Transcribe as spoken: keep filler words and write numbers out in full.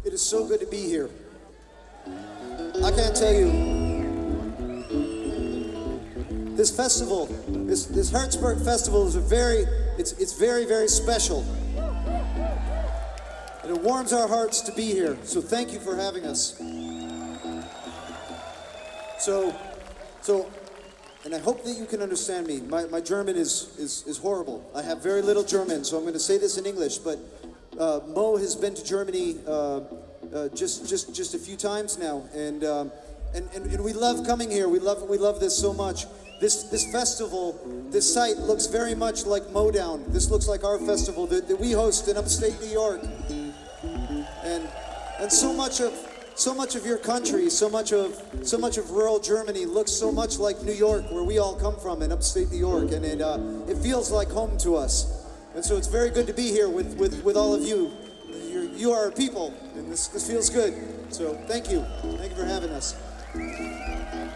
It is so good to be here. I can't tell you, this festival, this this Hertzberg Festival is a very, it's it's very, very special. And it warms our hearts to be here. So thank you for having us. So, so, and I hope that you can understand me. My my German is is is horrible. I have very little German, so I'm going to say this in English. But uh, Mo has been to Germany uh, uh, just just just a few times now, and, um, and and and we love coming here. We love we love this so much. This this festival, this site looks very much like Modown. This looks like our festival that, that we host in upstate New York, and and so much of so much of your country, so much of so much of rural Germany looks so much like New York, where we all come from in upstate New York, and it uh, it feels like home to us. And so it's very good to be here with with, with all of you. You're, you are our people, and this this feels good. So thank you, thank you for having us.